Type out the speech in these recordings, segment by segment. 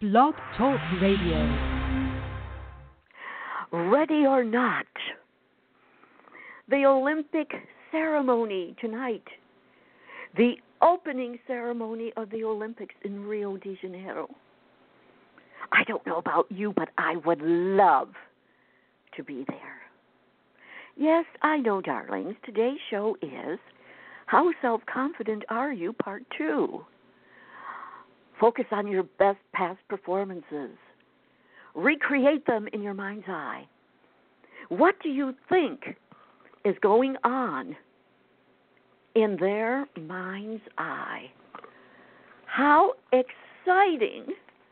Blog Talk Radio. Ready or not, the Olympic ceremony tonight, the opening ceremony of the Olympics in Rio de Janeiro. I don't know about you, but I would love to be there. Yes, I know, darlings. Today's show is How Self-Confident Are You, Part 2. Focus on your best past performances. Recreate them in your mind's eye. What do you think is going on in their mind's eye? How exciting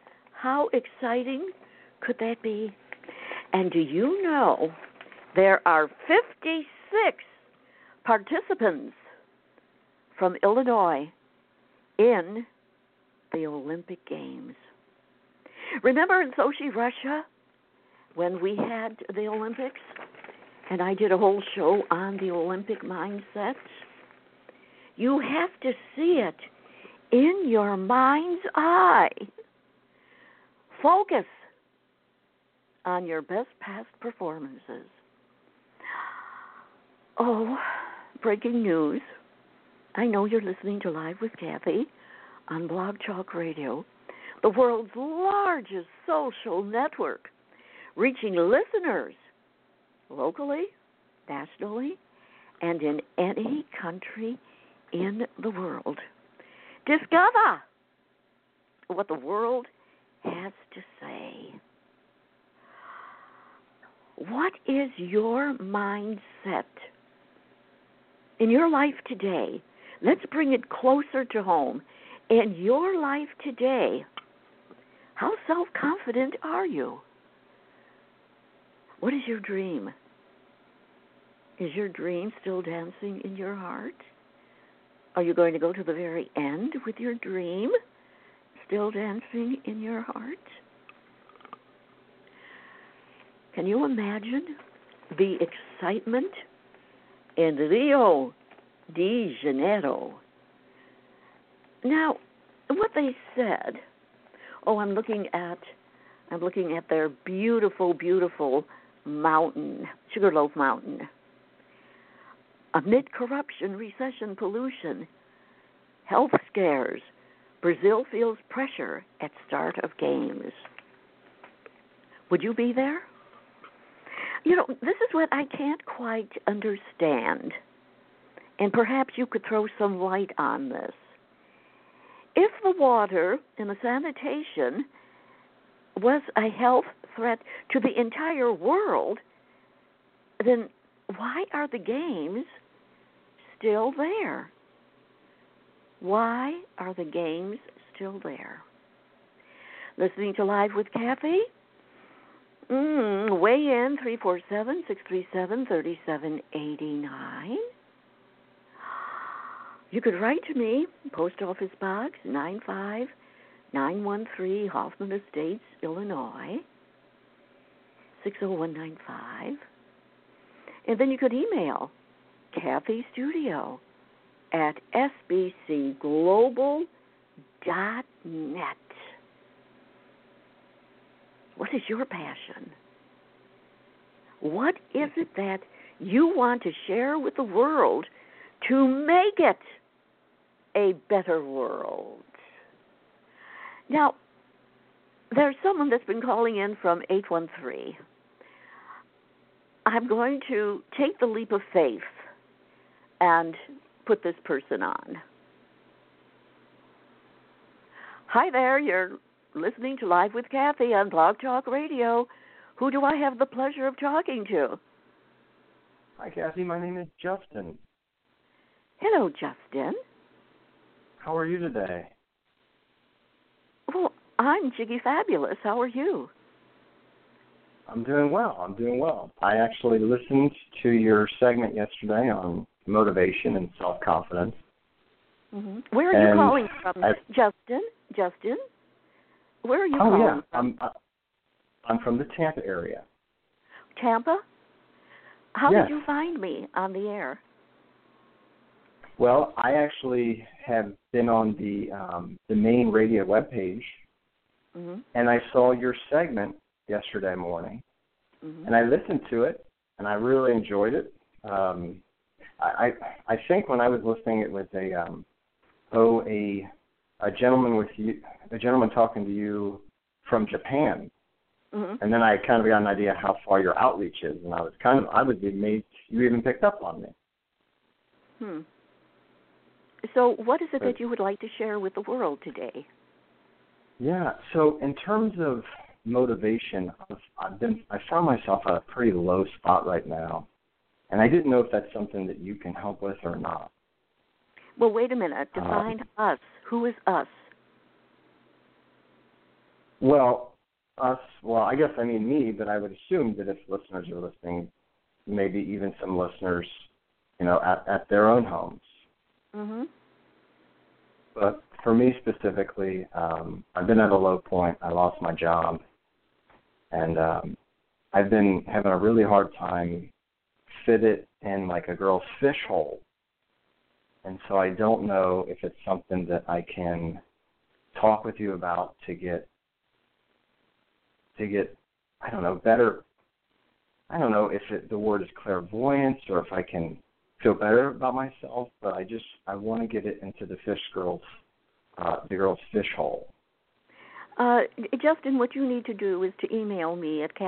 could that be? And do you know there are 56 participants from Illinois in the Olympic Games? Remember in Sochi, Russia, when we had the Olympics, and I did a whole show on the Olympic mindset? You have to see it in your mind's eye. Focus on your best past performances. Oh, breaking news. I know you're listening to Live with Kathy on Blog Talk Radio, the world's largest social network, reaching listeners locally, nationally, and in any country in the world. Discover what the world has to say. What is your mindset in your life today? Let's bring it closer to home. In your life today, how self-confident are you? What is your dream? Is your dream still dancing in your heart? Are you going to go to the very end with your dream still dancing in your heart? Can you imagine the excitement in Rio de Janeiro? Now, what they said, I'm looking at their beautiful, beautiful mountain, Sugarloaf Mountain. Amid corruption, recession, pollution, health scares, Brazil feels pressure at start of games. Would you be there? You know, this is what I can't quite understand, and perhaps you could throw some light on this. If the water and the sanitation was a health threat to the entire world, then why are the games still there? Why are the games still there? Listening to Live with Kathy? Weigh in, 347-637-3789. You could write to me, Post Office Box 95913, Hoffman Estates, Illinois, 60195. And then you could email Kathy Studio at sbcglobal.net. What is your passion? What is it that you want to share with the world to make it a better world? Now, there's someone that's been calling in from 813. I'm going to take the leap of faith and put this person on. Hi there, you're listening to Live with Kathy on Blog Talk Radio. Who do I have the pleasure of talking to? Hi, Kathy. My name is Justin. Hello, Justin. How are you today? Well, I'm Jiggy Fabulous. How are you? I'm doing well. I actually listened to your segment yesterday on motivation and self-confidence. Mm-hmm. Where are you calling from, Justin? Where are you calling from? I'm from the Tampa area. Tampa? How Yes. did you find me on the air? Well, I actually have been on the main radio webpage Mm-hmm. and I saw your segment yesterday morning, Mm-hmm. and I listened to it, and I really enjoyed it. I think when I was listening, it was a gentleman talking to you from Japan, Mm-hmm. and then I kind of got an idea how far your outreach is, and I was amazed you even picked up on me. So what is it that you would like to share with the world today? Yeah, so in terms of motivation, I found myself at a pretty low spot right now, and I didn't know if that's something that you can help with or not. Well, wait a minute. Define us. Who is us? Well, I guess I mean me, but I would assume that if listeners are listening, maybe even some listeners, at their own homes. Mm-hmm. But for me specifically, I've been at a low point. I lost my job, and I've been having a really hard time fitted in like a girl's fish hole. And so I don't know if it's something that I can talk with you about to get I don't know, better. I don't know if the word is clairvoyance or if I can feel better about myself, but I want to get it into the girl's fish hole. Justin, what you need to do is to email me at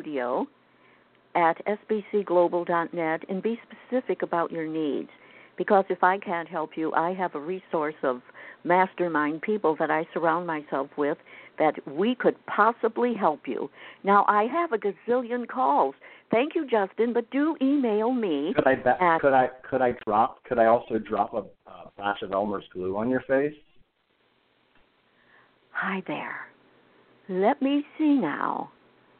kathystudio@sbcglobal.net and be specific about your needs. Because if I can't help you, I have a resource of mastermind people that I surround myself with that we could possibly help you. Now, I have a gazillion calls. Thank you, Justin, but do email me. Could I also drop a flash of Elmer's glue on your face? Hi there. Let me see now.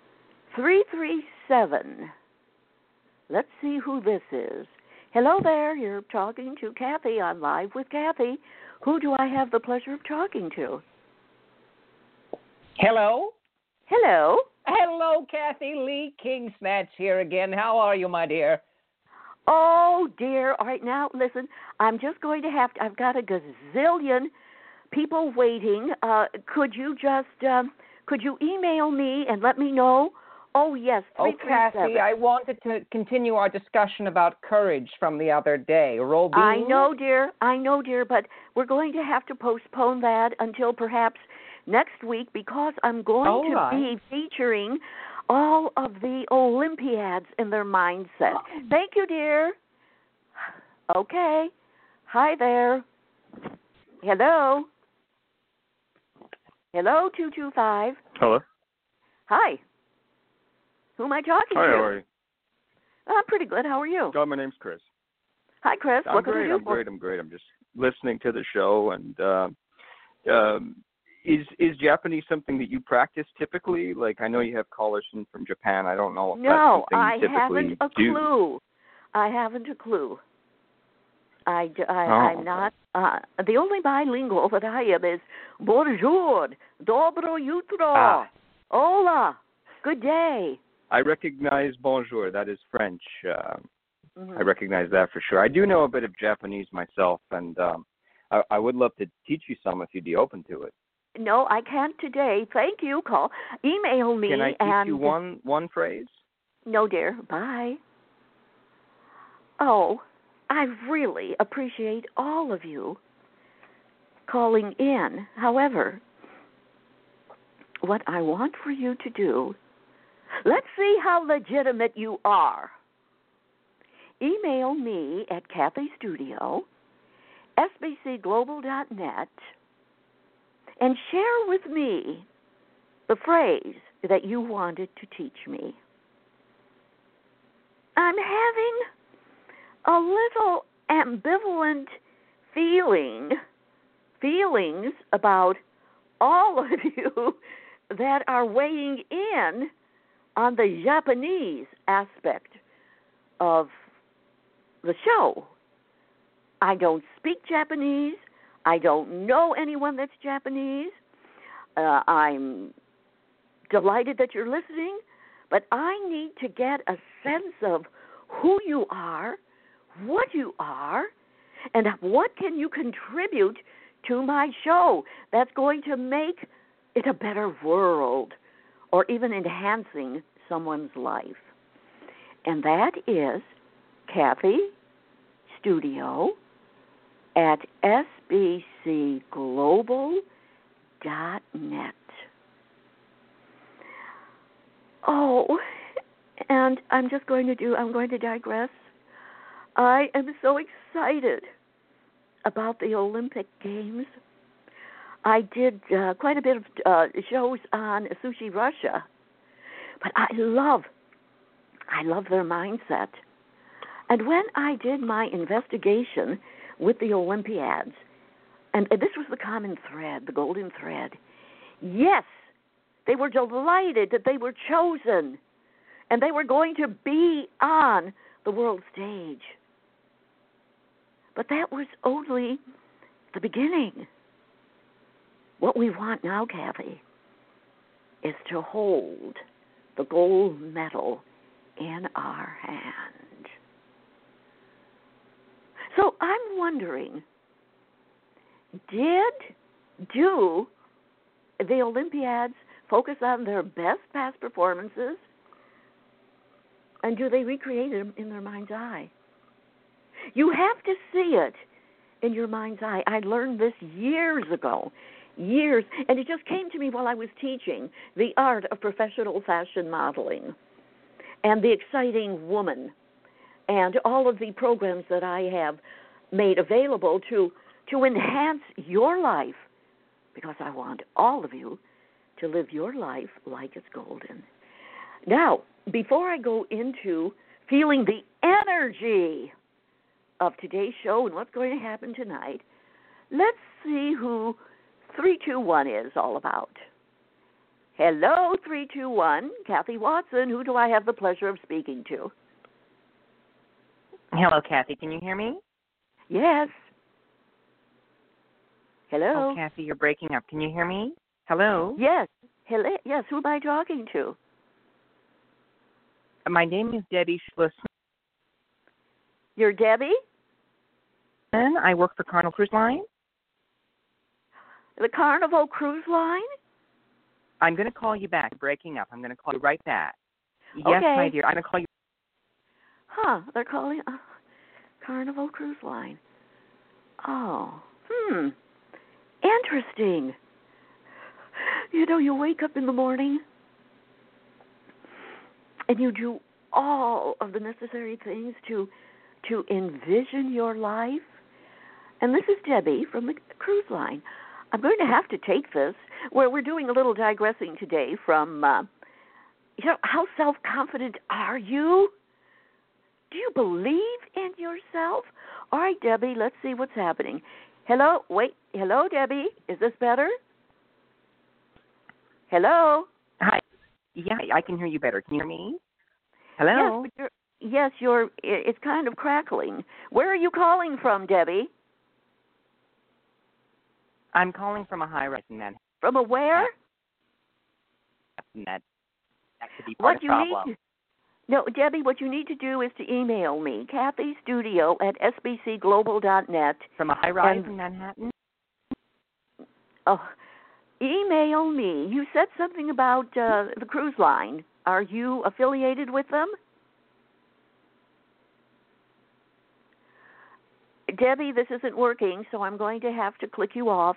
337. Let's see who this is. Hello there. You're talking to Kathy. I'm live with Kathy. Who do I have the pleasure of talking to? Hello? Hello. Hello, Kathy Lee Kingsnatch here again. How are you, my dear? Oh, dear. All right, now, listen, I'm just going to I've got a gazillion people waiting. Could you email me and let me know? Oh, yes, 337. Oh, Kathy, I wanted to continue our discussion about courage from the other day. Robin? I know, dear, but we're going to have to postpone that until perhaps next week because I'm going to be featuring all of the Olympiads and their mindset. Thank you, dear. Okay. Hi there. Hello. Hello, 225. Hello. Hi. Who am I talking to? Hi, how are you? I'm pretty good. How are you? Oh, my name's Chris. Hi, Chris. What can I do for you? I'm great. I'm just listening to the show. And is Japanese something that you practice typically? Like, I know you have callers from Japan. I don't know if that's something you typically do. No, I haven't a clue. I'm not. The only bilingual that I am is bonjour, dobro jutro, hola, good day. I recognize bonjour. That is French. I recognize that for sure. I do know a bit of Japanese myself, and I would love to teach you some if you'd be open to it. No, I can't today. Thank you. Email me. Can I teach you one phrase? No, dear. Bye. Oh, I really appreciate all of you calling in. However, what I want for you to do, let's see how legitimate you are. Email me at kathystudio, sbcglobal.net, and share with me the phrase that you wanted to teach me. I'm having a little ambivalent feelings about all of you that are weighing in on the Japanese aspect of the show. I don't speak Japanese. I don't know anyone that's Japanese. I'm delighted that you're listening, but I need to get a sense of who you are, what you are, and what can you contribute to my show that's going to make in a better world or even enhancing someone's life. And that is Kathy Studio at sbcglobal.net. Oh, and I'm going to digress. I am so excited about the Olympic Games. I did quite a bit of shows on Sushi Russia, but I love their mindset. And when I did my investigation with the Olympiads, and this was the common thread, the golden thread, yes, they were delighted that they were chosen, and they were going to be on the world stage. But that was only the beginning. What we want now, Kathy, is to hold the gold medal in our hand. So I'm wondering, do the Olympiads focus on their best past performances, and do they recreate them in their mind's eye? You have to see it in your mind's eye. I learned this years ago, and it just came to me while I was teaching the art of professional fashion modeling and the exciting woman and all of the programs that I have made available to enhance your life, because I want all of you to live your life like it's golden. Now, before I go into feeling the energy of today's show and what's going to happen tonight, let's see who 321 is all about. Hello, 321. Kathy Watson. Who do I have the pleasure of speaking to? Hello, Kathy. Can you hear me? Yes. Hello. Oh, Kathy, you're breaking up. Can you hear me? Hello? Yes. Hello. Yes. Who am I talking to? My name is Debbie Schlussman. You're Debbie? I work for Carnival Cruise Line. The Carnival Cruise Line? I'm going to call you back. Breaking up. I'm going to call you right back. Yes, okay. my dear. I'm going to call you. Huh. They're calling Carnival Cruise Line. Oh. Interesting. You know, you wake up in the morning and you do all of the necessary things to envision your life. And this is Debbie from the cruise line. I'm going to have to take this, where we're doing a little digressing today from, how self-confident are you? Do you believe in yourself? All right, Debbie, let's see what's happening. Hello, Debbie. Is this better? Hello? Hi. Yeah, I can hear you better. Can you hear me? Hello? Yes, it's kind of crackling. Where are you calling from, Debbie? I'm calling from a high-rise in Manhattan. From a where? That could be part of the problem. No, Debbie, what you need to do is to email me, kathystudio@sbcglobal.net. From a high-rise in Manhattan? Oh, email me. You said something about the cruise line. Are you affiliated with them? Debbie, this isn't working, so I'm going to have to click you off.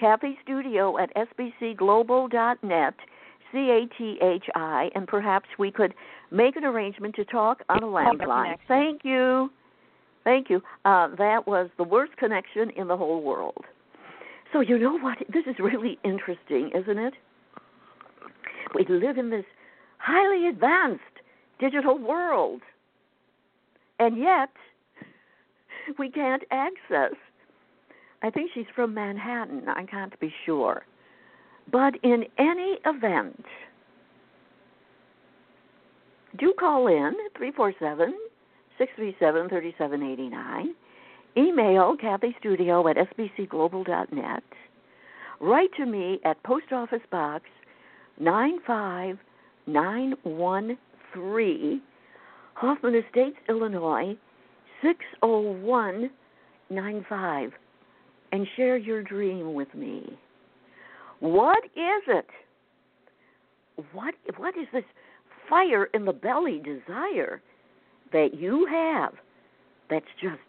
kathystudio@sbcglobal.net, CATHI, and perhaps we could make an arrangement to talk on a landline. Thank you. That was the worst connection in the whole world. So you know what? This is really interesting, isn't it? We live in this highly advanced digital world, and yet we can't access. I think she's from Manhattan. I can't be sure. But in any event, do call in, 347-637-3789. Email kathystudio@sbcglobal.net. Write to me at Post Office Box 95913, Hoffman Estates, Illinois, 60195, and share your dream with me. What is it? What is this fire in the belly desire that you have that's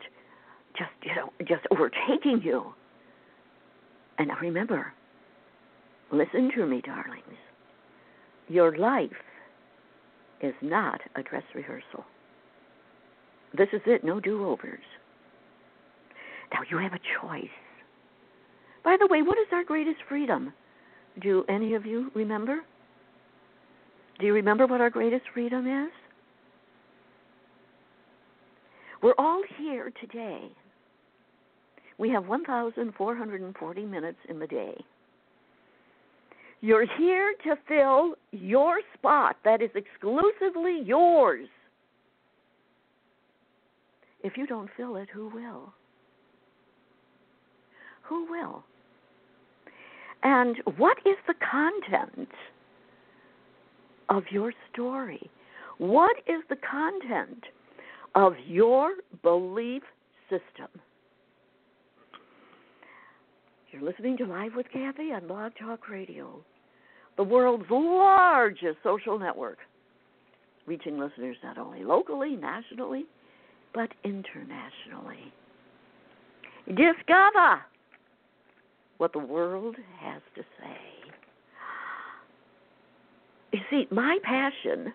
just overtaking you? And now remember, listen to me, darlings. Your life is not a dress rehearsal. This is it, no do-overs. Now you have a choice. By the way, what is our greatest freedom? Do any of you remember? Do you remember what our greatest freedom is? We're all here today. We have 1,440 minutes in the day. You're here to fill your spot that is exclusively yours. If you don't fill it, who will? Who will? And what is the content of your story? What is the content of your belief system? You're listening to Live with Kathy on Blog Talk Radio, the world's largest social network, reaching listeners not only locally, nationally, but internationally. Discover what the world has to say. You see, my passion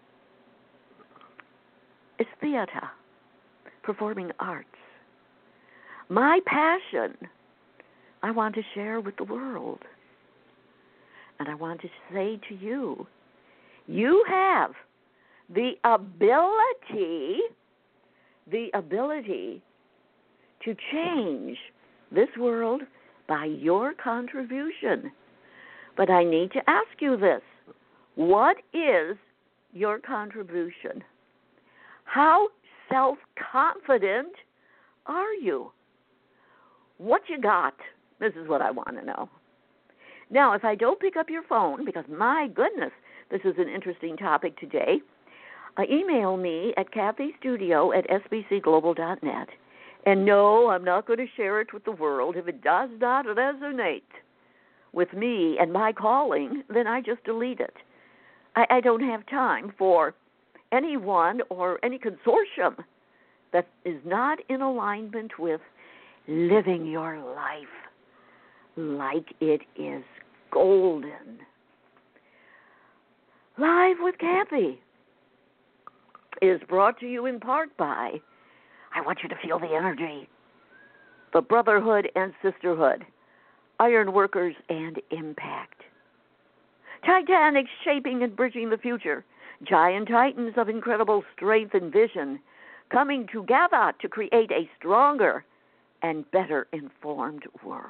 is theater, performing arts. My passion I want to share with the world. And I want to say to you, you have the ability to change this world by your contribution. But I need to ask you this. What is your contribution? How self-confident are you? What you got? This is what I want to know. Now, if I don't pick up your phone, because my goodness, this is an interesting topic today, email me at kathystudio@sbcglobal.net. And no, I'm not going to share it with the world. If it does not resonate with me and my calling, then I just delete it. I don't have time for anyone or any consortium that is not in alignment with living your life like it is golden. Live with Kathy is brought to you in part by, I want you to feel the energy, the brotherhood and sisterhood, Ironworkers and Impact. Titanics shaping and bridging the future, giant titans of incredible strength and vision, coming together to create a stronger and better informed world.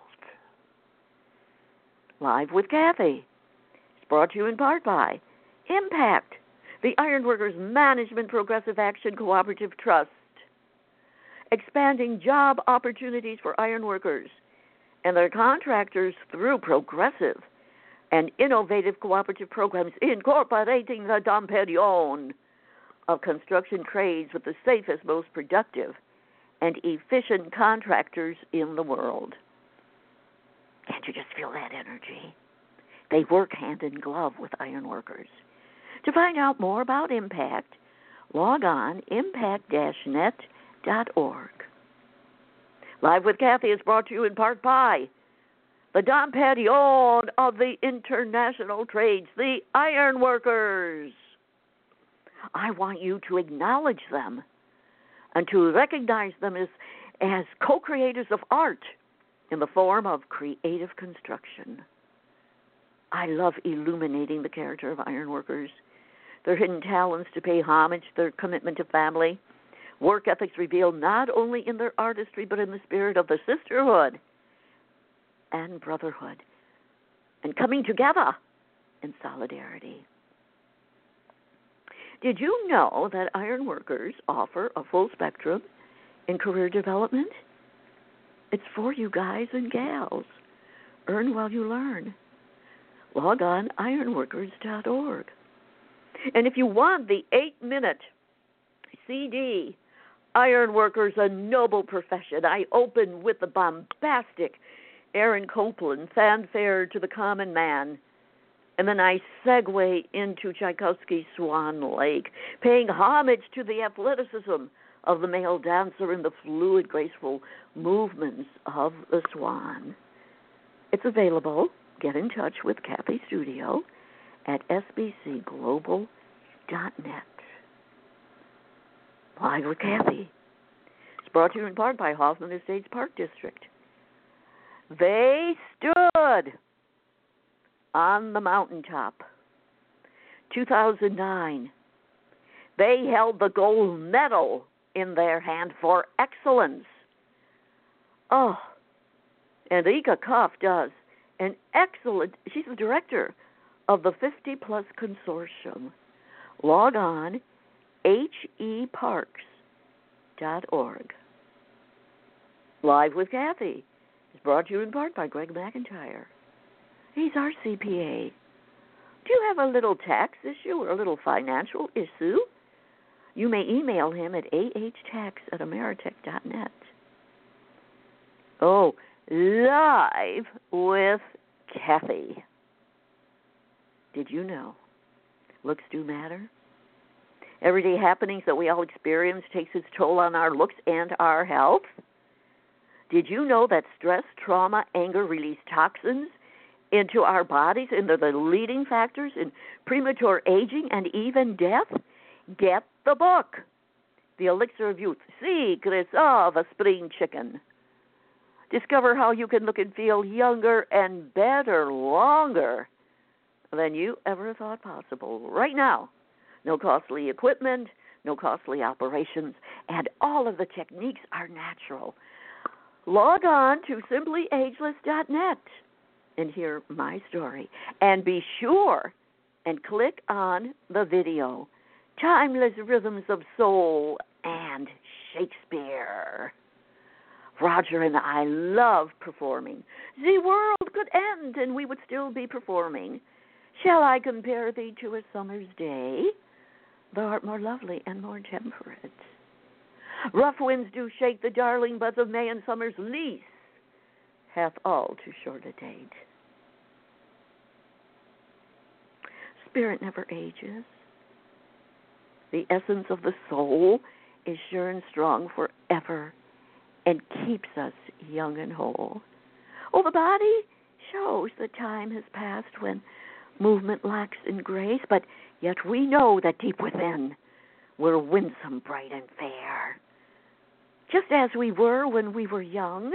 Live with Kathy is brought to you in part by Impact, the Ironworkers Management Progressive Action Cooperative Trust, expanding job opportunities for ironworkers and their contractors through progressive and innovative cooperative programs incorporating the Dom Perignon of construction trades with the safest, most productive, and efficient contractors in the world. Can't you just feel that energy? They work hand in glove with ironworkers. To find out more about Impact, log on impact-net.org. Live with Kathy is brought to you in part by the Dom Perignon of the international trades, the ironworkers. I want you to acknowledge them and to recognize them as co-creators of art in the form of creative construction. I love illuminating the character of ironworkers, their hidden talents to pay homage, their commitment to family, work ethics revealed not only in their artistry but in the spirit of the sisterhood and brotherhood, and coming together in solidarity. Did you know that ironworkers offer a full spectrum in career development? It's for you guys and gals. Earn while you learn. Log on ironworkers.org. And if you want the 8-minute CD, Ironworkers, A Noble Profession, I open with the bombastic Aaron Copland, Fanfare to the Common Man. And then I segue into Tchaikovsky's Swan Lake, paying homage to the athleticism of the male dancer and the fluid, graceful movements of the swan. It's available. Get in touch with Kathy Studio at sbcglobal.net. Live with Kathy. It's brought to you in part by Hoffman Estates Park District. They stood on the mountaintop. 2009. They held the gold medal in their hand for excellence. Oh, and Ika Koff does an excellent, she's the director of the 50 Plus Consortium. Log on, heparks.org. Live with Kathy is brought to you in part by Greg McIntyre. He's our CPA. Do you have a little tax issue or a little financial issue? You may email him at ahtax@ameritech.net. Oh, live with Kathy. Did you know looks do matter? Everyday happenings that we all experience takes its toll on our looks and our health. Did you know that stress, trauma, anger release toxins into our bodies and they're the leading factors in premature aging and even death? Get the book, The Elixir of Youth, Secrets of a Spring Chicken. Discover how you can look and feel younger and better longer than you ever thought possible. Right now, no costly equipment, no costly operations, and all of the techniques are natural. Log on to simplyageless.net and hear my story. And be sure and click on the video, Timeless Rhythms of Soul and Shakespeare. Roger and I love performing. The world could end and we would still be performing. Shall I compare thee to a summer's day? Thou art more lovely and more temperate. Rough winds do shake the darling buds of May, and summer's lease hath all too short a date. Spirit never ages. The essence of the soul is sure and strong forever and keeps us young and whole. Oh, the body shows that time has passed when movement lacks in grace, but yet we know that deep within we're winsome, bright, and fair, just as we were when we were young,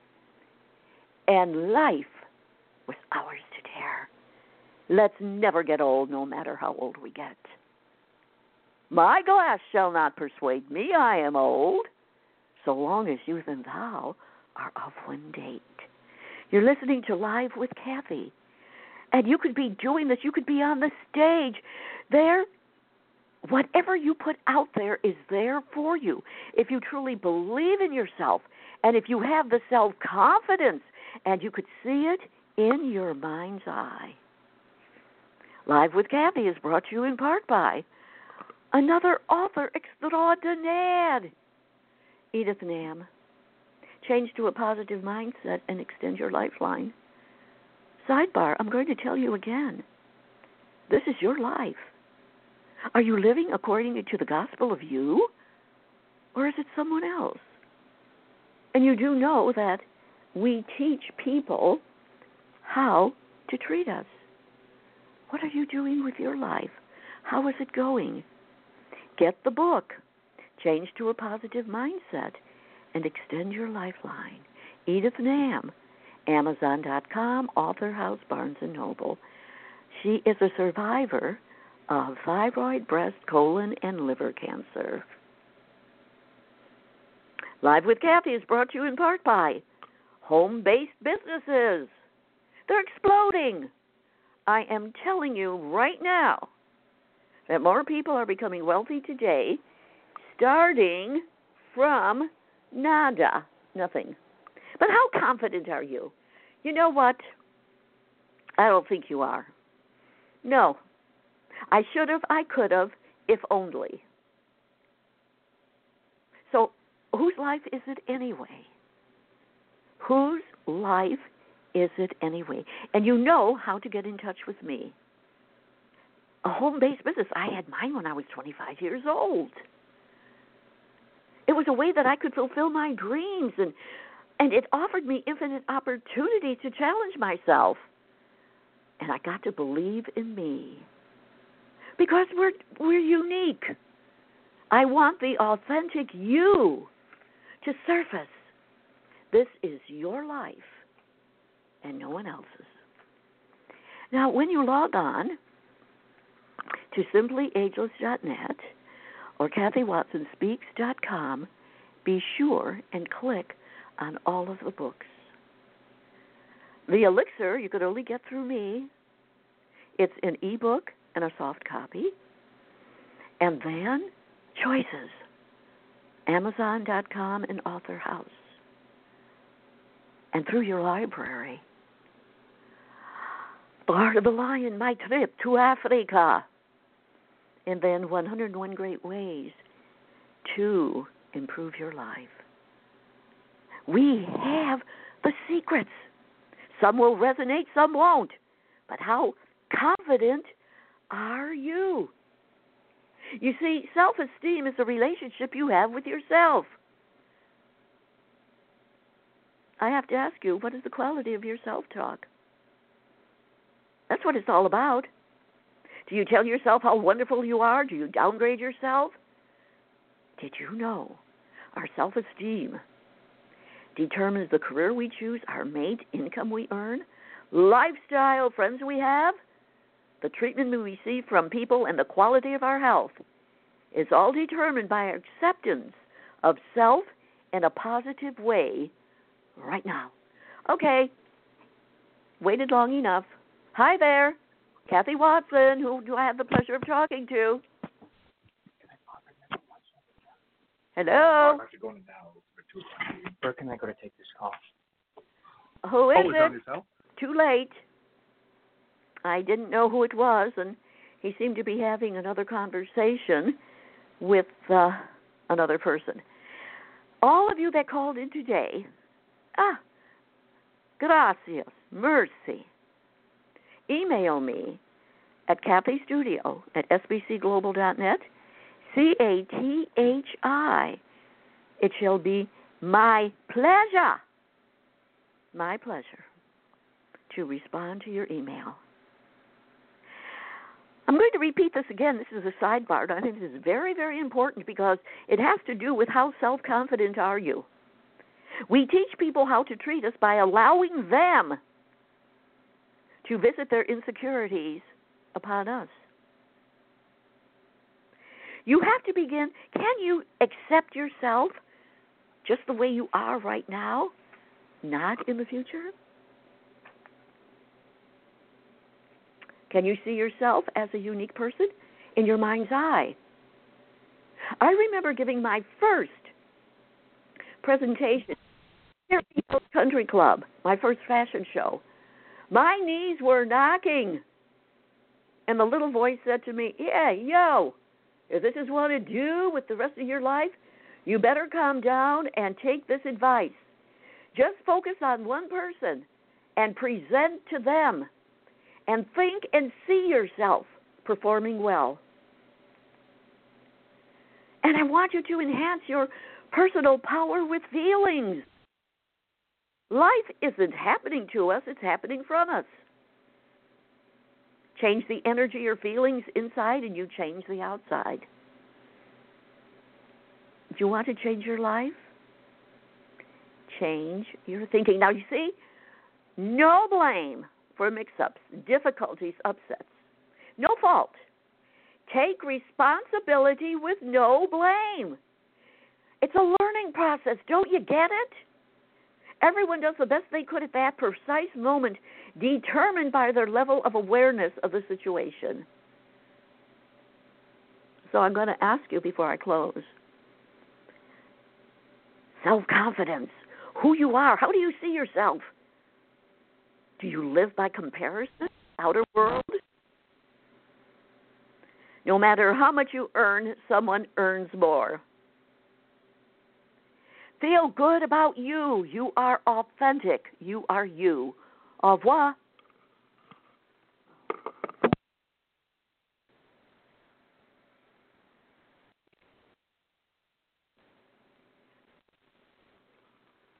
and life was ours to tear. Let's never get old, no matter how old we get. My glass shall not persuade me I am old, so long as youth and thou are of one date. You're listening to Live with Kathy, and you could be doing this. You could be on the stage. There, whatever you put out there is there for you. If you truly believe in yourself, and if you have the self-confidence, and you could see it in your mind's eye. Live with Kathy is brought to you in part by another author extraordinaire, Edith Nam. Change to a positive mindset and extend your lifeline. Sidebar, I'm going to tell you again. This is your life. Are you living according to the gospel of you? Or is it someone else? And you do know that we teach people how to treat us. What are you doing with your life? How is it going? Get the book, Change to a Positive Mindset, and Extend Your Lifeline. Edith Nam, Amazon.com, Author House, Barnes & Noble. She is a survivor of thyroid, breast, colon, and liver cancer. Live with Kathy is brought to you in part by home-based businesses. They're exploding. I am telling you right now that more people are becoming wealthy today, starting from nada, nothing. But how confident are you? You know what? I don't think you are. No. I should have, I could have, if only. So, whose life is it anyway? Whose life is it anyway? And you know how to get in touch with me. A home-based business. I had mine when I was 25 years old. It was a way that I could fulfill my dreams, and it offered me infinite opportunity to challenge myself. And I got to believe in me. Because we're unique. I want the authentic you to surface. This is your life and no one else's. Now, when you log on to simplyageless.net or KathyWatsonSpeaks.com, be sure and click on all of the books. The Elixir, you could only get through me. It's an ebook and a soft copy. And then Choices, Amazon.com and Author House. And through your library, Heart of the Lion, My Trip to Africa. And then 101 Great Ways to Improve Your Life. We have the secrets. Some will resonate, some won't. But how confident are you? You see, self-esteem is a relationship you have with yourself. I have to ask you, what is the quality of your self-talk? That's what it's all about. Do you tell yourself how wonderful you are? Do you downgrade yourself? Did you know our self-esteem determines the career we choose, our mate, income we earn, lifestyle, friends we have, the treatment we receive from people, and the quality of our health is all determined by our acceptance of self in a positive way right now. Okay, waited long enough. Hi there, Kathy Watson. Who do I have the pleasure of talking to? Hello? Where can I go to take this call? Who is it? Yourself? Too late. I didn't know who it was, and he seemed to be having another conversation with another person. All of you that called in today, gracias, mercy. Email me at kathystudio@sbcglobal.net, CATHI. It shall be my pleasure to respond to your email. I'm going to repeat this again. This is a sidebar, and I think this is very, very important because it has to do with how self-confident are you. We teach people how to treat us by allowing them to visit their insecurities upon us. You have to begin, can you accept yourself just the way you are right now, not in the future? Can you see yourself as a unique person in your mind's eye? I remember giving my first presentation here at the Country Club, my first fashion show. My knees were knocking. And the little voice said to me, if this is what to do with the rest of your life, you better calm down and take this advice. Just focus on one person and present to them. And think and see yourself performing well. And I want you to enhance your personal power with feelings. Life isn't happening to us, it's happening from us. Change the energy or feelings inside and you change the outside. Do you want to change your life? Change your thinking. Now you see, no blame for mix-ups, difficulties, upsets. No fault. Take responsibility with no blame. It's a learning process. Don't you get it? Everyone does the best they could at that precise moment, determined by their level of awareness of the situation. So I'm going to ask you before I close. Self-confidence. Who you are. How do you see yourself? Do you live by comparison? Outer world? No matter how much you earn, someone earns more. Feel good about you. You are authentic. You are you. Au revoir.